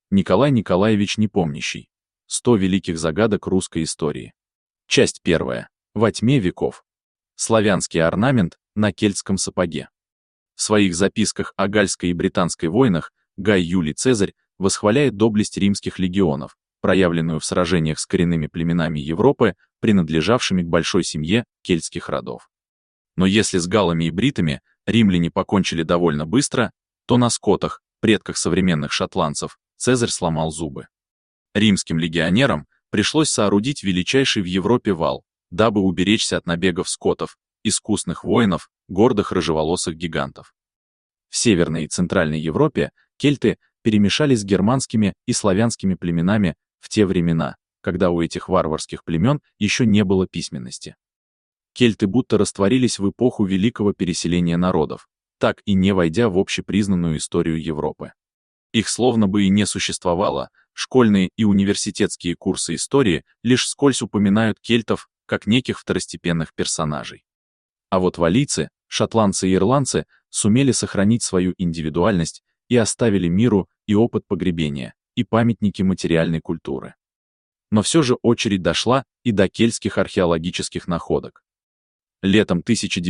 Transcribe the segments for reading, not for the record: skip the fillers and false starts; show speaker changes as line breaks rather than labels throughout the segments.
Николай Николаевич Непомнящий. 100 великих загадок русской истории. Часть 1. Во тьме веков. Славянский орнамент на кельтском сапоге. В своих записках о гальской и британской войнах Гай Юлий Цезарь восхваляет доблесть римских легионов, проявленную в сражениях с коренными племенами Европы, принадлежавшими к большой семье кельтских родов. Но если с галлами и бритами римляне покончили довольно быстро, то на скотах, предках современных шотландцев, Цезарь сломал зубы. Римским легионерам пришлось соорудить величайший в Европе вал, дабы уберечься от набегов скотов, искусных воинов, гордых рыжеволосых гигантов. В Северной и Центральной Европе кельты перемешались с германскими и славянскими племенами в те времена, когда у этих варварских племен еще не было письменности. Кельты будто растворились в эпоху великого переселения народов, так и не войдя в общепризнанную историю Европы. Их словно бы и не существовало, школьные и университетские курсы истории лишь вскользь упоминают кельтов как неких второстепенных персонажей. А вот валлийцы, шотландцы и ирландцы сумели сохранить свою индивидуальность и оставили миру и опыт погребения, и памятники материальной культуры. Но все же очередь дошла и до кельтских археологических находок. Летом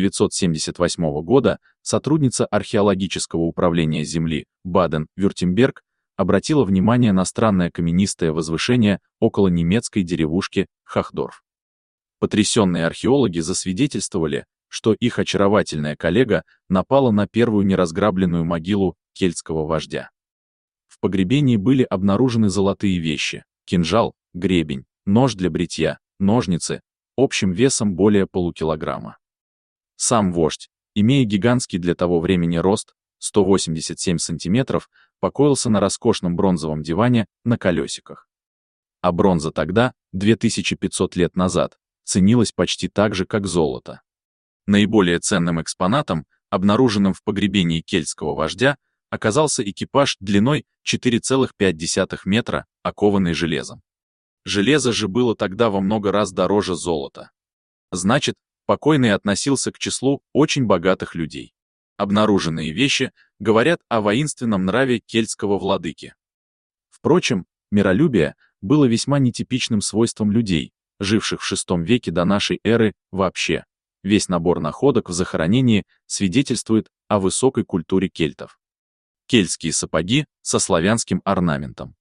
1978 года сотрудница археологического управления земли Баден-Вюртемберг обратила внимание на странное каменистое возвышение около немецкой деревушки Хахдорф. Потрясенные археологи засвидетельствовали, что их очаровательная коллега напала на первую неразграбленную могилу кельтского вождя. В погребении были обнаружены золотые вещи: кинжал, гребень, нож для бритья, ножницы, общим весом более полукилограмма. Сам вождь, имея гигантский для того времени рост, 187 сантиметров, покоился на роскошном бронзовом диване на колесиках. А бронза тогда, 2500 лет назад, ценилась почти так же, как золото. Наиболее ценным экспонатом, обнаруженным в погребении кельтского вождя, оказался экипаж длиной 4,5 метра, окованный железом. Железо же было тогда во много раз дороже золота. Значит, покойный относился к числу очень богатых людей. Обнаруженные вещи говорят о воинственном нраве кельтского владыки. Впрочем, миролюбие было весьма нетипичным свойством людей, живших в VI веке до нашей эры вообще. Весь набор находок в захоронении свидетельствует о высокой культуре кельтов. Кельтские сапоги со славянским орнаментом.